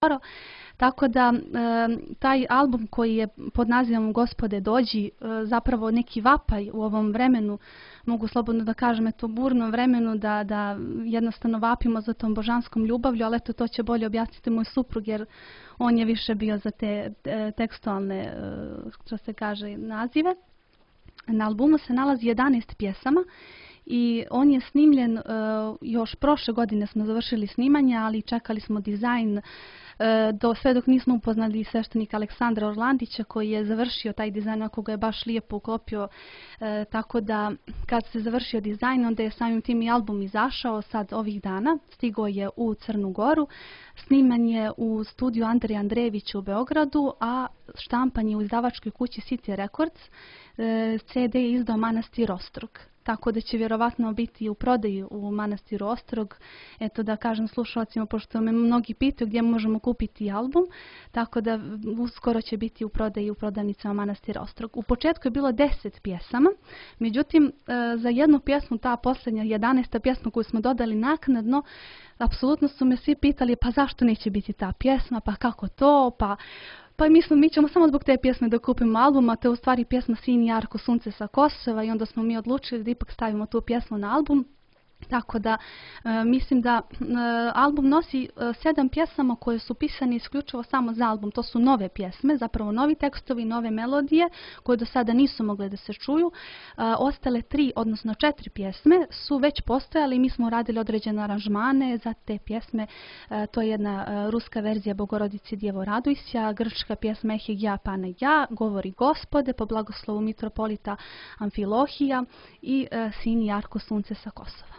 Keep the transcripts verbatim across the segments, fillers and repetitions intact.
skoro. Tako da taj album koji je pod nazivom Gospode dođi zapravo neki vapaj u ovom vremenu, mogu slobodno da kažem, eto burnom vremenu, da, da jednostavno vapimo za tom božanskom ljubavlju, ali eto to će bolje objasniti moj suprug jer on je više bio za te tekstualne, što se kaže, nazive. Na albumu se nalazi jedanaest pjesama i on je snimljen, još prošle godine smo završili snimanje, ali čekali smo dizajn do sve dok nismo upoznali sveštenika Aleksandra Orlandića koji je završio taj dizajn, ako ga je baš lijepo uklopio, e, tako da kad se završio dizajn onda je samim tim i album izašao sad ovih dana, stigao je u Crnu Goru, sniman je u studiju Andreja Andrejevića u Beogradu, a štampan je u izdavačkoj kući City Records, e, C D je izdao Manastir Ostrog. Tako da će vjerovatno biti u prodaju u Manastiru Ostrog. Eto da kažem slušalcima, pošto me mnogi pitaju gdje možemo kupiti album, tako da uskoro će biti u prodaju u prodavnicama Manastira Ostrog. U početku je bilo deset pjesama, međutim za jednu pjesmu, ta posljednja jedanaesta pjesma koju smo dodali naknadno, apsolutno su me svi pitali pa zašto neće biti ta pjesma, pa kako to, pa... Pa mislim, mi ćemo samo zbog te pjesme da kupimo album, a to je u stvari pjesma Sin jarko sunce sa Kosova i onda smo mi odlučili da ipak stavimo tu pjesmu na album. Tako da e, mislim da e, album nosi e, sedam pjesama koje su pisane isključivo samo za album. To su nove pjesme, zapravo novi tekstovi, nove melodije koje do sada nisu mogle da se čuju. E, ostale tri, odnosno četiri pjesme su već postojale i mi smo radili određene aranžmane za te pjesme. E, to je jedna e, ruska verzija Bogorodici Djevo Radujsja, grčka pjesma Ehegija Pane Ja, Govori Gospode po blagoslovu mitropolita Amfilohija i e, Sin jarko sunce sa Kosova.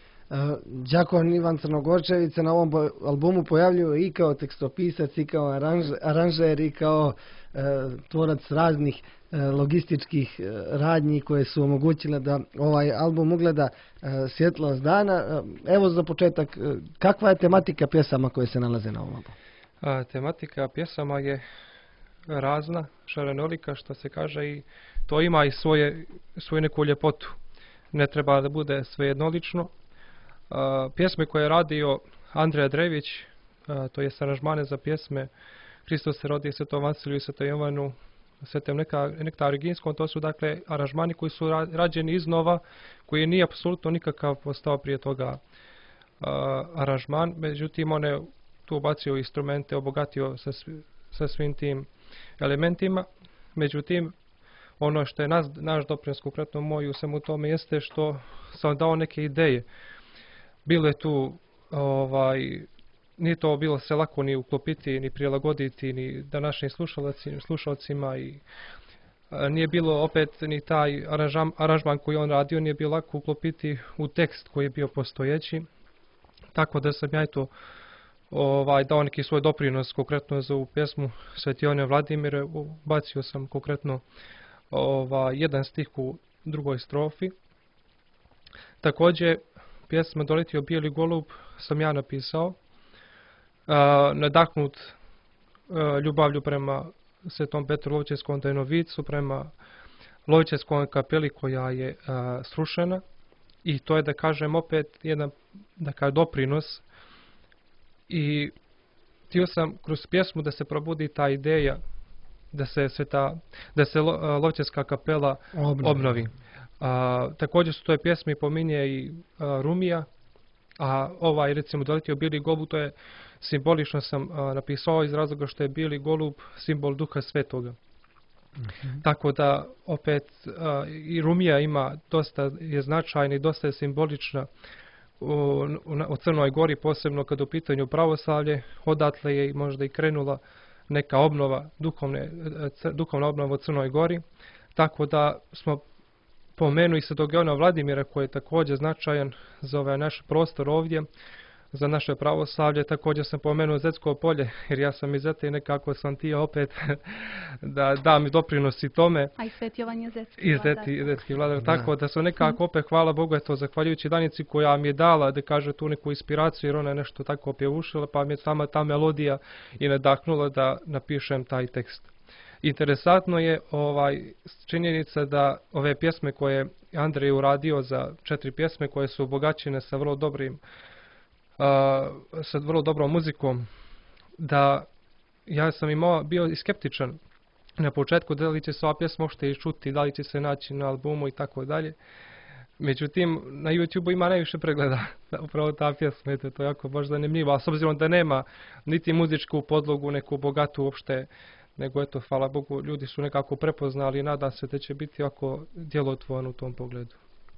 Đakovan Ivan Crnogorčević se na ovom albumu pojavljuje i kao tekstopisac, i kao aranž, aranžer, i kao e, tvorac raznih e, logističkih e, radnji koje su omogućile da ovaj album ugleda e, svjetlost dana. E, evo za početak, e, kakva je tematika pjesama koje se nalaze na ovom albumu? A, tematika pjesama je razna, šarenolika, što se kaže, i to ima i svoje, svoju neku ljepotu. Ne treba da bude sve jednolično. Uh, pjesme koje je radio Andrej Andrejević, uh, to je aranžmane za pjesme Hristos se rodi, Svetom Vansiliju i Svetom Jovanu, Svetom Nektaru Ginskom, to su dakle aranžmani koji su ra rađeni iznova, koji nije apsolutno nikakav postao prije toga uh, aranžman, međutim on je tu ubacio instrumente, obogatio sa, svi, sa svim tim elementima, međutim ono što je nas, naš doprinos, konkretno moj u svemu tome, jeste što sam dao neke ideje. Bilo je tu, ovaj, nije to bilo se lako ni uklopiti, ni prilagoditi, ni današnjim slušalcima i a, nije bilo opet ni taj aranžam, aranžman koji on radio, nije bilo lako uklopiti u tekst koji je bio postojeći. Tako da sam ja to ovaj, dao neki svoj doprinos konkretno za ovu pjesmu Svetionje Vladimire, ubacio sam konkretno ovaj, jedan stih u drugoj strofi. Također, pjesma Doletio bijeli golub sam ja napisao, uh, nadahnut uh, ljubavlju prema Svetom Petru Lovćevskom Dajnovicu, prema Lovćevskom kapeli koja je uh, srušena, i to je, da kažem, opet jedan, da kažem, doprinos, i htio sam kroz pjesmu da se probudi ta ideja da se, sveta, da se lo, uh, Lovćevska kapela obnovi. obnovi. A, također su to je pjesmi pominje i a, Rumija, a ovaj recimo Doletio bijeli golub, to je simbolično sam a, napisao iz razloga što je bijeli golub simbol Duha Svetoga. Mm-hmm. Tako da opet a, i Rumija ima dosta je značajna i dosta je simbolična u, u, u Crnoj Gori, posebno kad u pitanju pravoslavlje, odatle je možda i krenula neka obnova, duhovne, duhovna obnova u Crnoj Gori, tako da smo pomenu i Svetog Vladimira koji je također značajan za ovaj naš prostor ovdje, za naše pravoslavlje. Također sam pomenuo Zetsko polje, jer ja sam iz Zete i nekako sam tio opet da dam doprinos i tome. A i Svet Jovan je Zetski I Zeti, Zetski vladar. Tako da sam nekako opet, hvala Bogu, eto, zahvaljujući Danici koja mi je dala, da kaže, tu neku inspiraciju, jer ona je nešto tako pjevušila, pa mi je sama ta melodija i nadahnula da napišem taj tekst. Interesantno je ovaj činjenica da ove pjesme koje Andrej uradio za četiri pjesme koje su obogaćene sa vrlo dobrim uh, sa vrlo dobrom muzikom da ja sam imao, bio i skeptičan na početku da li će se ova pjesma uopšte iščuti, da li će se naći na albumu i tako dalje. Međutim, na YouTube ima najviše pregleda upravo ta pjesma, eto, to je jako baš zanimljivo, a s obzirom da nema niti muzičku podlogu, neku bogatu uopšte, nego eto, hvala Bogu, ljudi su nekako prepoznali i nadam se da će biti jako djelotvoran u tom pogledu.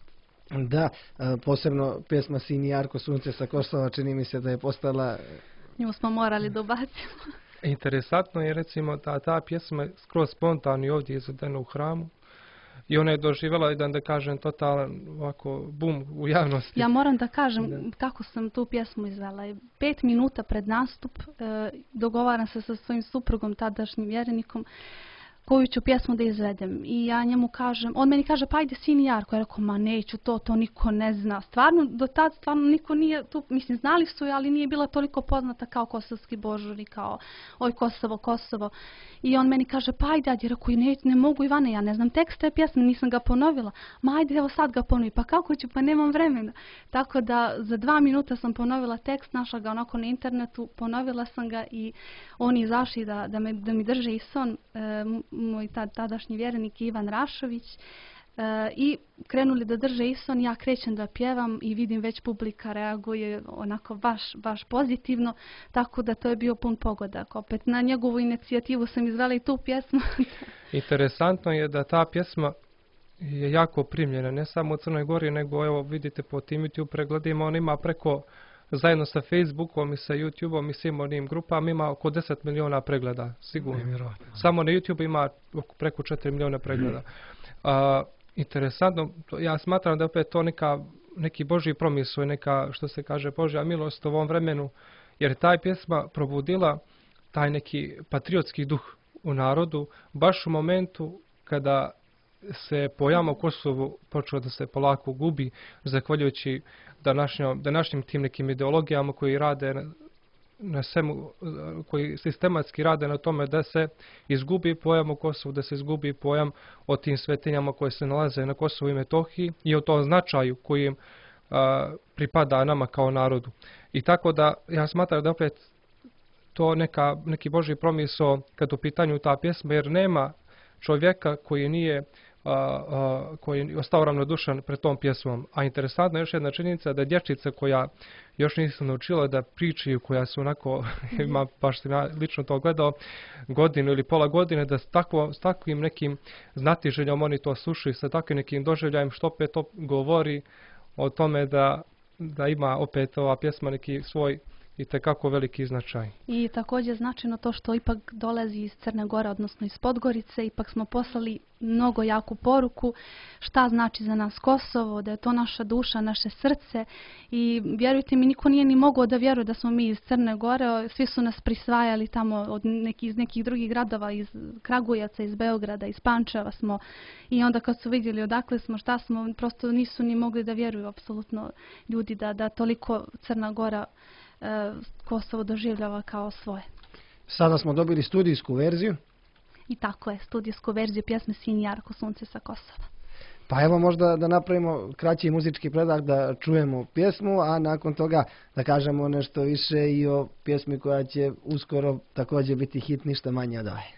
Da, posebno pjesma Sin jarko sunce sa Kosova, čini mi se da je postala... Nju smo morali dobaciti. Interesantno je recimo da ta pjesma skroz spontano i ovdje izvedena u hramu i ona je doživjela jedan, da kažem, totalan ovako bum u javnosti. Ja moram da kažem da. Kako sam tu pjesmu izvela. Pet minuta pred nastup e, dogovaram se sa svojim suprugom, tadašnjim vjerenikom, koju ću pjesmu da izvedem. I ja njemu kažem, on meni kaže, pa ajde Sin jarko. Ja rekao, ma neću to, to niko ne zna. Stvarno, do tad stvarno niko nije tu, mislim, znali su je, ali nije bila toliko poznata kao Kosovski božuri, kao oj Kosovo, Kosovo. I on meni kaže, pa ajde, ajde, rekao, ne, ne mogu Ivane, ja ne znam tekst te pjesme, nisam ga ponovila. Ma ajde, evo sad ga ponovi, pa kako ću, pa nemam vremena. Tako da za dva minuta sam ponovila tekst, našla ga onako na internetu, ponovila sam ga i oni izašli da, da, me, da mi drže i son, e, moj tadašnji vjerenik Ivan Rašović, e, i krenuli da drže ison, ja krećem da pjevam i vidim već publika reaguje onako baš, baš pozitivno, tako da to je bio pun pogodak. Opet na njegovu inicijativu sam izvela i tu pjesmu. Interesantno je da ta pjesma je jako primljena, ne samo u Crnoj Gori, nego evo vidite po tim YouTube pregledima, on ima preko, zajedno sa Facebookom i sa YouTubeom i svim onim grupama, ima oko deset miliona pregleda, sigurno. Samo na YouTube ima preko četiri miliona pregleda. A, interesantno, ja smatram da opet to neka, neki Božji promisao, neka, što se kaže, Božja milost u ovom vremenu, jer taj pjesma probudila taj neki patriotski duh u narodu, baš u momentu kada se pojam o Kosovu počeo da se polako gubi, zahvaljujući današnjim, današnjim tim nekim ideologijama koji rade na, na svemu, koji sistematski rade na tome da se izgubi pojam o Kosovu, da se izgubi pojam o tim svetinjama koje se nalaze na Kosovu i Metohiji i o tom značaju koji im a, pripada nama kao narodu. I tako da ja smatram da opet to neka, neki Božji promisao kad u pitanju ta pjesma, jer nema čovjeka koji nije a, a, koji je ostao ravnodušan pred tom pjesmom. A interesantna je još jedna činjenica da dječčica koja još nisam naučila da pričaju, koja su onako, ima baš se lično to gledao, godinu ili pola godine, da s, takvo, s takvim nekim znatiželjom oni to slušaju, sa takvim nekim doživljajem, što opet to govori o tome da, da ima opet ova pjesma neki svoj i tekako veliki značaj. I također značajno to što ipak dolazi iz Crne Gore, odnosno iz Podgorice, ipak smo poslali mnogo jaku poruku šta znači za nas Kosovo, da je to naša duša, naše srce i vjerujte mi, niko nije ni mogao da vjeruje da smo mi iz Crne Gore, svi su nas prisvajali tamo od neki, iz nekih drugih gradova, iz Kragujevaca, iz Beograda, iz Pančeva smo i onda kad su vidjeli odakle smo, šta smo, prosto nisu ni mogli da vjeruju apsolutno ljudi da, da toliko Crna Gora Kosovo doživljava kao svoje. Sada smo dobili studijsku verziju. I tako je, studijsku verziju pjesme Sin jarko sunce sa Kosova. Pa evo možda da napravimo kraći muzički predah da čujemo pjesmu, a nakon toga da kažemo nešto više i o pjesmi koja će uskoro također biti hit, ništa manje od ove.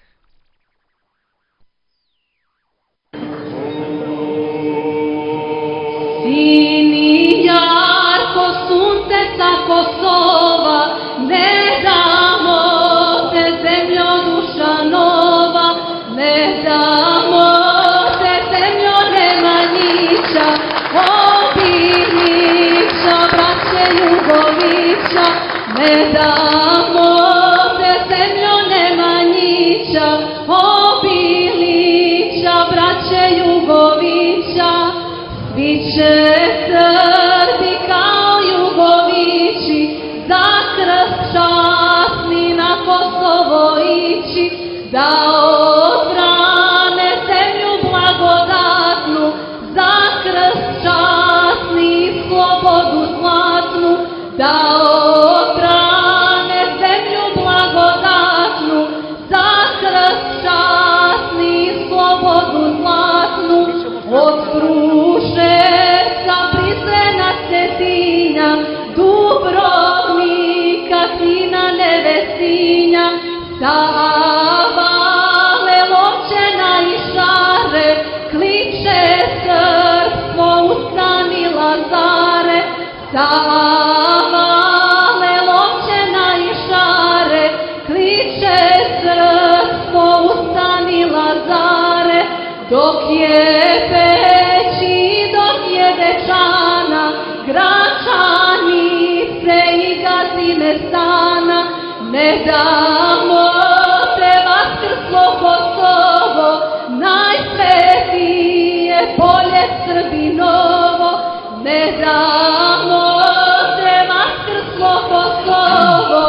Sin jarko sunce sa Kosova, ne damo te zemljo duša nova, ne damo te zemljo Nemanjića, obilića, braće Ljubovića, ne damo te zemljo Nemanjića, obilića, braće Ljubovića, svi će Srbi kao Jugovići za krst časni na Kosovo ići, da odbrane zemlju blagodatnu, za krst časni slobodu zlatnu, da odbrane zemlju blagodatnu, za krst časni slobodu zlatnu, od Kruševca, Prizrena, Cetinja, Dubrovnika, Knina, Nevesinja. Savale lovčena i šare, kliče srpstvo, ustani Lazare. Savale lovčena i šare, kliče srpstvo, ustani Lazare. Dok je peći, dok je dečana, Gračani se i gazime stana. Ne damo te vaskrslo Kosovo, najsvetije polje Srbinovo. Ne damo te vaskrslo Kosovo,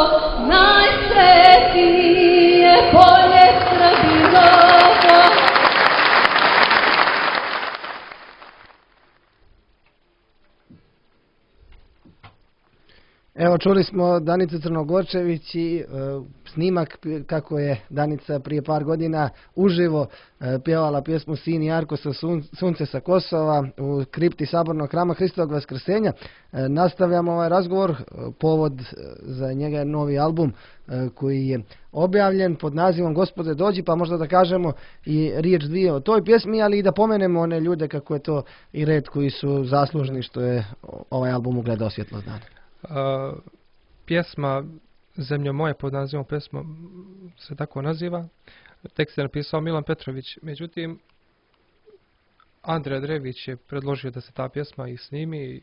najsvetije polje Srbinovo. Evo, čuli smo Danicu Crnogorčević i e, snimak kako je Danica prije par godina uživo e, pjevala pjesmu Sin Jarko sa sun, sunce sa Kosova u kripti Sabornog hrama Hristovog Vaskrsenja. E, nastavljamo ovaj razgovor, e, povod e, za njega je novi album e, koji je objavljen pod nazivom Gospode dođi, pa možda da kažemo i riječ dvije o toj pjesmi, ali i da pomenemo one ljude kako je to i red koji su zaslužni što je ovaj album ugledao svjetlost dana. Uh, pjesma Zemljo moje pod nazivom pjesma se tako naziva. Tekst je napisao Milan Petrović. Međutim, Andrija Drević je predložio da se ta pjesma i snimi i,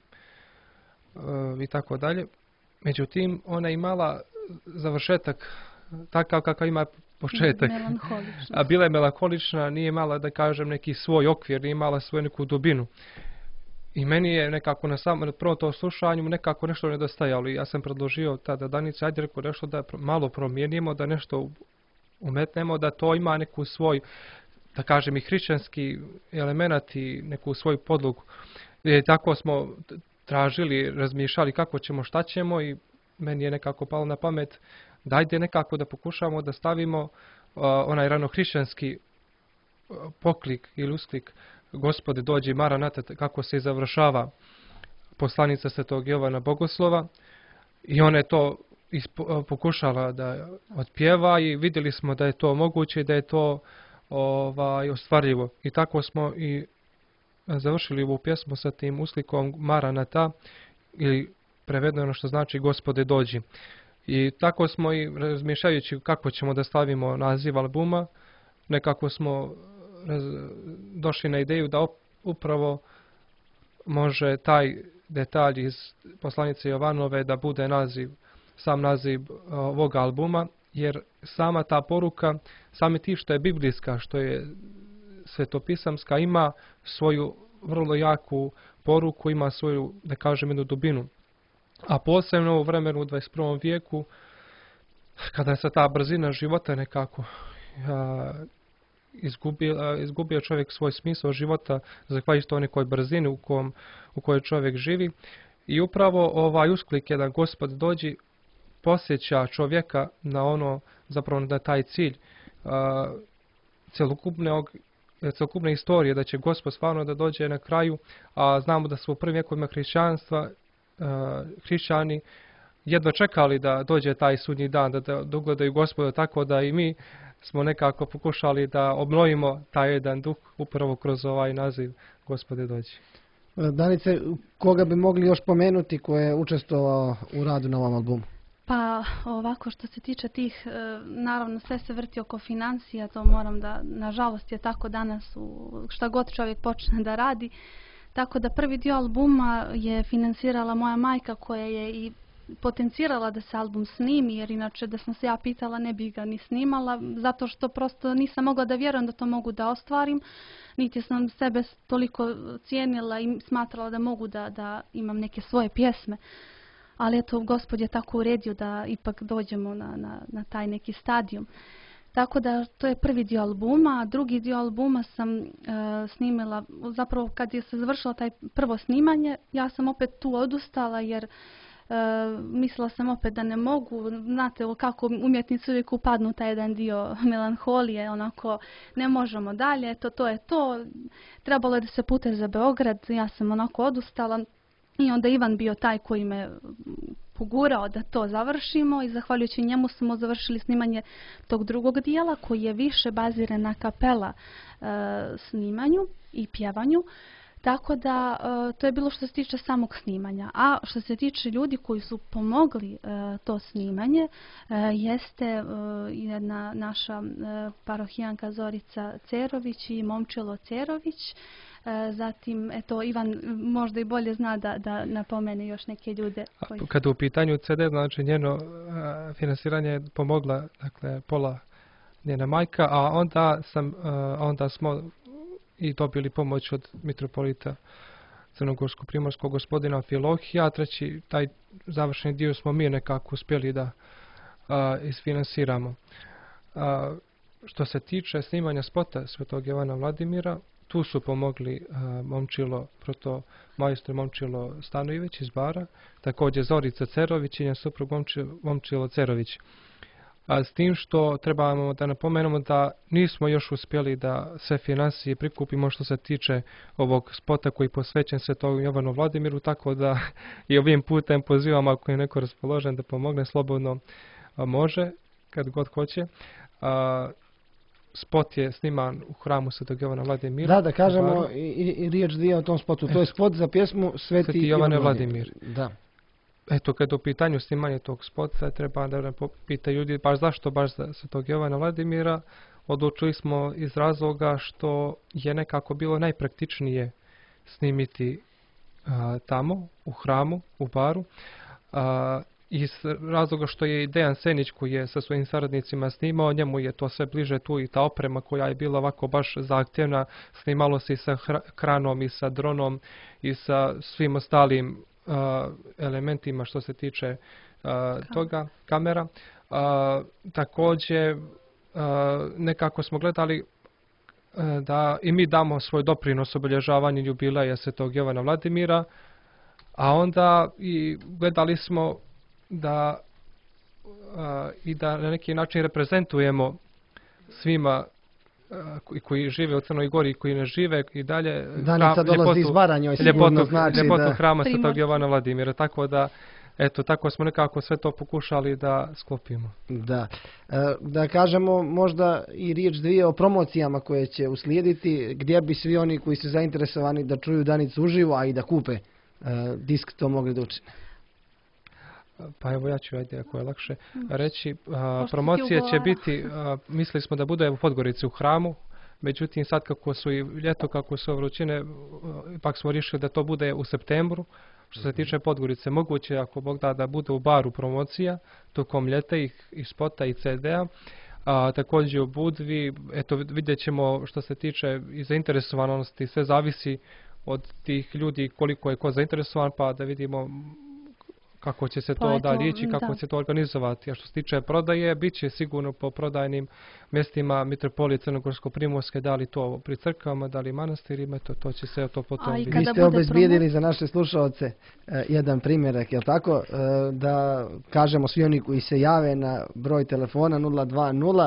uh, i tako dalje. Međutim, ona je imala završetak takav kakav ima početak. A bila je melankolična, nije imala, da kažem, neki svoj okvir, nije imala svoju neku dubinu. I meni je nekako na samom prvom tom slušanju nekako nešto nedostajalo i ja sam predložio tada Danici, ajde rekao nešto da malo promijenimo, da nešto umetnemo, da to ima neku svoj, da kažem, i hrišćanski element i neku svoju podlogu. I tako smo tražili, razmišljali kako ćemo, šta ćemo i meni je nekako palo na pamet da ajde nekako da pokušamo da stavimo uh, onaj ranohrišćanski uh, poklik ili usklik Gospode dođi Maranata, kako se završava poslanica Svetog Jovana Bogoslova i ona je to ispo, pokušala da otpjeva i vidjeli smo da je to moguće i da je to ovaj, ostvarljivo. I tako smo i završili ovu pjesmu sa tim usklikom Maranata ili prevedeno što znači Gospode dođi. I tako smo i razmišljajući kako ćemo da stavimo naziv albuma, nekako smo došli na ideju da upravo može taj detalj iz poslanice Jovanove da bude naziv, sam naziv ovog albuma, jer sama ta poruka, sami ti što je biblijska, što je svetopisamska, ima svoju vrlo jaku poruku, ima svoju, da kažem, jednu dubinu. A posebno u vremenu u dvadeset prvom vijeku, kada se ta brzina života nekako a, Izgubio, izgubio čovjek svoj smisao života zahvaljujući toj nekoj brzini u, kom, u kojoj čovjek živi. I upravo ovaj usklik jedan Gospod dođi posjeća čovjeka na ono, zapravo da taj cilj a, cjelokupne, cjelokupne istorije, da će Gospod stvarno da dođe na kraju, a znamo da su u prvim vjekovima hrišćanstva a, hrišćani jedva čekali da dođe taj sudnji dan, da, da, da ugledaju Gospoda, tako da i mi smo nekako pokušali da obnovimo taj jedan duh upravo kroz ovaj naziv Gospode dođi. Danice, koga bi mogli još pomenuti ko je učestvovao u radu na ovom albumu? Pa ovako što se tiče tih, naravno sve se vrti oko financija, to moram da, nažalost je tako danas u šta god čovjek počne da radi. Tako da prvi dio albuma je finansirala moja majka koja je i potencirala da se album snimi, jer inače da sam se ja pitala ne bi ga ni snimala, zato što prosto nisam mogla da vjerujem da to mogu da ostvarim, niti sam sebe toliko cijenila i smatrala da mogu da, da imam neke svoje pjesme. Ali eto, Gospod je tako uredio da ipak dođemo na, na, na taj neki stadijum. Tako da to je prvi dio albuma, a drugi dio albuma sam e, snimila, zapravo kad je se završilo taj prvo snimanje, ja sam opet tu odustala jer Uh, mislila sam opet da ne mogu, znate kako umjetnici uvijek upadnu u taj jedan dio melanholije, onako ne možemo dalje, to, to je to, trebalo je da se pute za Beograd, ja sam onako odustala i onda Ivan bio taj koji me pogurao da to završimo i zahvaljujući njemu smo završili snimanje tog drugog dijela koji je više baziran na kapela e, snimanju i pjevanju. Tako da e, to je bilo što se tiče samog snimanja. A što se tiče ljudi koji su pomogli e, to snimanje, e, jeste e, jedna naša e, parohijanka Zorica Cerović i Momčilo Cerović. E, zatim, eto, Ivan možda i bolje zna da, da napomene još neke ljude. Koji... Kada u pitanju C D, znači njeno e, finansiranje je pomogla, dakle, pola njena majka, a onda, sam, e, onda smo i dobili pomoć od mitropolita Crnogorsko-primorskog gospodina Filohija. Treći, taj završeni dio smo mi nekako uspjeli da a, isfinansiramo. A, što se tiče snimanja spota Svetog Jovana Vladimira, tu su pomogli a, Momčilo, proto majstor Momčilo Stanojević iz Bara, također Zorica Cerović i njen suprug Momčilo, Momčilo Cerović. A s tim što trebamo da napomenemo da nismo još uspjeli da sve financije prikupimo što se tiče ovog spota koji je posvećen Svetom Jovanu Vladimiru, tako da i ovim putem pozivam ako je neko raspoložen da pomogne, slobodno a, može, kad god hoće. A, spot je sniman u hramu Svetog Jovana Vladimira. Da, da kažemo i, i, i riječ dvije o tom spotu. To je spot za pjesmu Sveti, Sveti Jovane Vladimir. Da. Eto, kada u pitanju snimanje tog spota, treba da pita ljudi baš zašto baš za Svetog Jovana Vladimira. Odlučili smo iz razloga što je nekako bilo najpraktičnije snimiti a, tamo, u hramu, u Baru. A, iz razloga što je i Dejan Senić koji je sa svojim saradnicima snimao, njemu je to sve bliže tu i ta oprema koja je bila ovako baš zahtjevna. Snimalo se i sa kranom i sa dronom i sa svim ostalim Uh, elementima što se tiče uh, toga, kamera. Uh, također uh, nekako smo gledali uh, da i mi damo svoj doprinos obilježavanju jubileja Svetog Jovana Vladimira, a onda i gledali smo da uh, i da na neki način reprezentujemo svima koji, koji žive u Crnoj Gori i koji ne žive i dalje. Danica dolazi iz Baranja, sigurno znači ljepotu da... hrama Svetog Jovana Vladimira, tako da eto, tako smo nekako sve to pokušali da sklopimo. Da. E, da kažemo možda i riječ dvije o promocijama koje će uslijediti, gdje bi svi oni koji su zainteresovani da čuju Danicu uživo, a i da kupe e, disk, to mogli da učine. Pa evo ja ću, ajde, ako je lakše reći, a, promocija će biti, a, mislili smo da bude u Podgorici u hramu, međutim sad kako su i ljeto, kako su vrućine, ipak smo riješili da to bude u septembru. Što se tiče Podgorice, moguće ako Bog da da bude u Baru promocija tokom ljeta i, i spota i C D-a. A, također u Budvi, eto vidjet ćemo što se tiče i zainteresovanosti, sve zavisi od tih ljudi koliko je ko zainteresovan, pa da vidimo kako će se to pa da lijeći, kako da. će to organizovati. A što se tiče prodaje, bit će sigurno po prodajnim mjestima Mitropolije Crnogorsko-primorske, da li to pri crkvama, da li manastirima, to, to će se to potom vidjeti. Vi ste obezbijedili za naše slušalce eh, jedan primjerak, je li tako? Eh, da kažemo svi oni koji se jave na broj telefona nula dva nula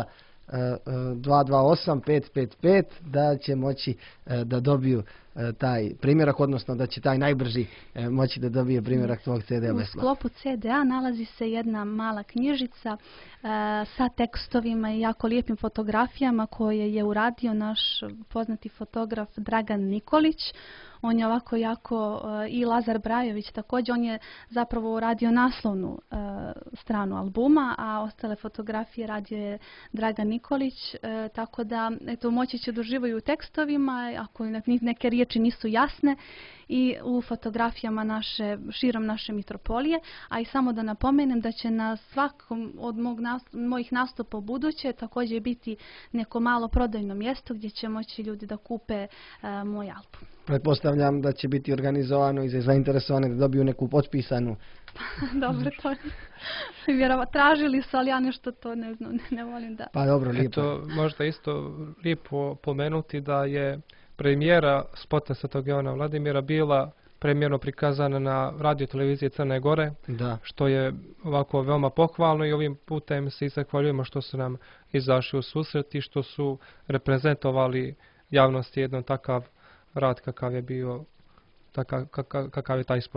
dva dva osam pet pet pet da će moći eh, da dobiju taj primjerak, odnosno da će taj najbrži e, moći da dobije primjerak tvog C D-a besplatno. U sklopu C D-a nalazi se jedna mala knjižica e, sa tekstovima i jako lijepim fotografijama koje je uradio naš poznati fotograf Dragan Nikolić. On je ovako jako, e, i Lazar Brajović također, on je zapravo uradio naslovnu e, stranu albuma, a ostale fotografije radio je Dragan Nikolić, e, tako da eto, moći će doživaju u tekstovima, ako neke riječi nisu jasne, i u fotografijama naše, širom naše mitropolije, a i samo da napomenem da će na svakom od mog nastup, mojih nastupa u buduće također biti neko malo prodajno mjesto gdje će moći ljudi da kupe uh, moj album. Pretpostavljam da će biti organizovano i za zainteresovane da dobiju neku potpisanu. Dobro, to vjerovatno tražili su, ali ja nešto to ne znam, ne, ne volim da... Pa dobro, lijepo. Eto, možda isto lijepo pomenuti da je premijera spota Svetog Jovana Vladimira bila premijerno prikazana na radio televiziji Crne Gore, da. Što je ovako veoma pohvalno i ovim putem se i zahvaljujemo što su nam izašli u susret i što su reprezentovali javnosti jedan takav rad kakav je bio, takav, kakav, kakav je taj spot.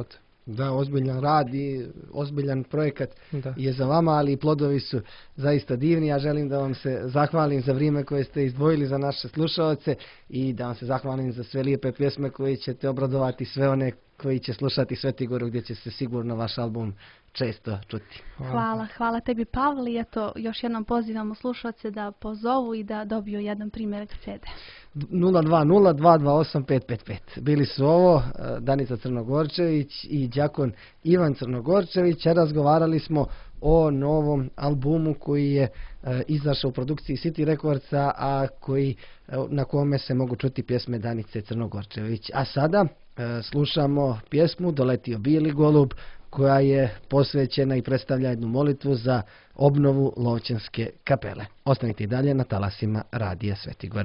Da, ozbiljan rad i ozbiljan projekat Da. je za vama, ali i plodovi su zaista divni. Ja želim da vam se zahvalim za vrijeme koje ste izdvojili za naše slušaoce i da vam se zahvalim za sve lijepe pjesme koje ćete obradovati sve one koji će slušati Svetigoru, gdje će se sigurno vaš album često čuti. Hvala. Hvala, hvala tebi Pavli. Eto, još jednom pozivamo slušalce da pozovu i da dobiju jedan primjerak ce de. nula dva nula dva dva osam pet pet pet. Bili su ovo eh, Danica Crnogorčević i đakon Ivan Crnogorčević, a razgovarali smo o novom albumu koji je eh, izašao u produkciji City Recordsa, a koji, eh, na kome se mogu čuti pjesme Danice Crnogorčević. A sada eh, slušamo pjesmu Doletio bijeli golub, koja je posvećena i predstavlja jednu molitvu za obnovu Lovćanske kapele. Ostanite i dalje na talasima Radija Svetigor.